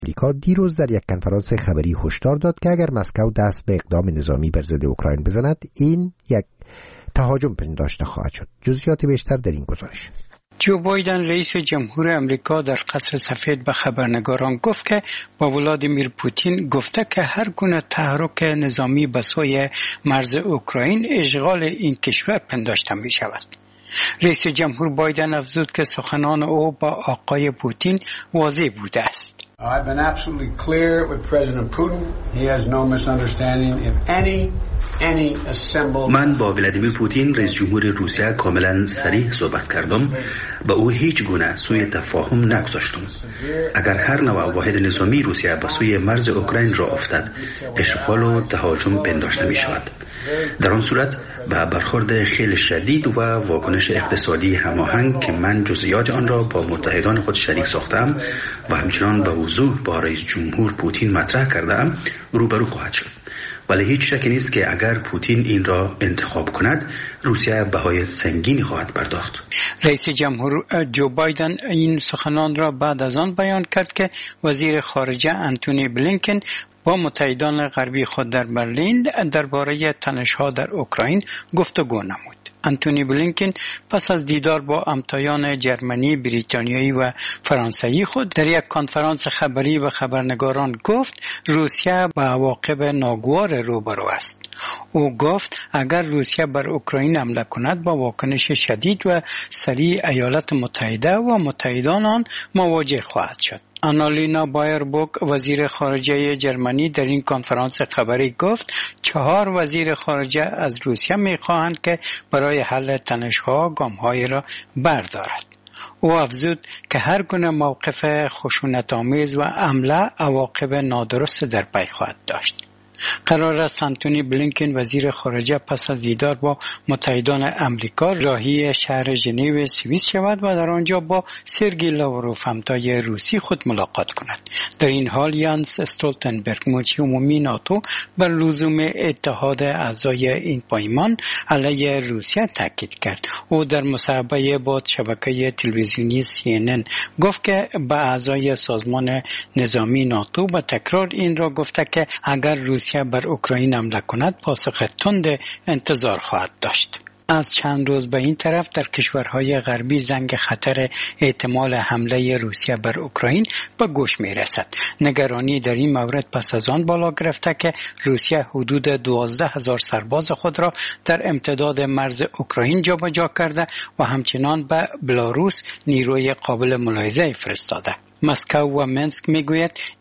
امریکا دیروز در یک کنفرانس خبری هشدار داد که اگر مسکو دست به اقدام نظامی بر ضد اوکراین بزند، این یک تهاجم پنداشته خواهد شد. جزئیات بیشتر در این گزارش. جو بایدن رئیس جمهور امریکا در قصر سفید به خبرنگاران گفت که با ولادیمیر پوتین گفته که هر گونه تحرک نظامی به سوی مرز اوکراین اشغال این کشور پنداشته می شود. رئیس جمهور بایدن افزود که سخنان او با آقای پوتین واضح بوده است. I've been absolutely clear with President Putin. He has no misunderstanding. If any assembled. من با ولادیمیر پوتین رئیس جمهور روسیه کاملا صریح صحبت کردم. با او هیچ گونه سوء تفاهم نگذاشتم. اگر هر نوع واحد نظامی روسیه به سوی مرز اوکراین را افتد، اشغال و تهاجم پنداشته می شود. در آن صورت به برخورد خیلی شدید و واکنش اقتصادی هماهنگ که من جزئیات آن را با متحدان خود شریک ساختم و همچنان به وضوح با رئیس جمهور پوتین مطرح کردم روبرو خواهد شد. ولی هیچ شکی نیست که اگر پوتین این را انتخاب کند، روسیه بهای سنگینی خواهد پرداخت. رئیس جمهور جو بایدن این سخنان را بعد از آن بیان کرد که وزیر خارجه آنتونی بلینکن با متحدان غربی خود در برلین درباره تنش‌ها در اوکراین گفتگو نمود. آنتونی بلینکن پس از دیدار با همتایان جرمنی، بریتانیایی و فرانسوی خود در یک کنفرانس خبری و خبرنگاران گفت روسیه با عواقب ناگوار روبرو است. او گفت اگر روسیه بر اوکراین حمله کند با واکنش شدید و سریع ایالات متحده و متحدان آن مواجه خواهد شد. آنالینا بایربوک وزیر خارجه جرمنی در این کنفرانس خبری گفت 4 وزیر خارجه از روسیه می‌خواهند که برای حل تنش‌ها گام‌های را بردارد. او افزود که هر گونه موقف خشونت‌آمیز و حمله عواقب نادرست در پی خواهد داشت. قرار است آنتونی بلینکن وزیر خارجه پس از دیدار با متحدان امریکا راهی شهر ژنو سوئیس شود و در آنجا با سرگئی لاوروف همتای روسی خود ملاقات کند. در این حال یانس استولتنبرگ مجری عمومی ناتو بر لزوم اتحاد اعضای این پیمان علیه روسیه تاکید کرد. او در مصاحبه با شبکه تلویزیونی CNN گفت که به اعضای سازمان نظامی ناتو به تکرار این را گفته که اگر روسیه بر اوکراین حمله کند پاسخ تند انتظار خواهد داشت. از چند روز به این طرف در کشورهای غربی زنگ خطر احتمال حمله روسیه بر اوکراین به گوش می رسد. نگرانی در این مورد پس از آن بالا گرفته که روسیه حدود 12,000 سرباز خود را در امتداد مرز اوکراین جابجا کرده و همچنان به بلاروس نیروی قابل ملاحظه فرستاده. مسکو و منسک می گوید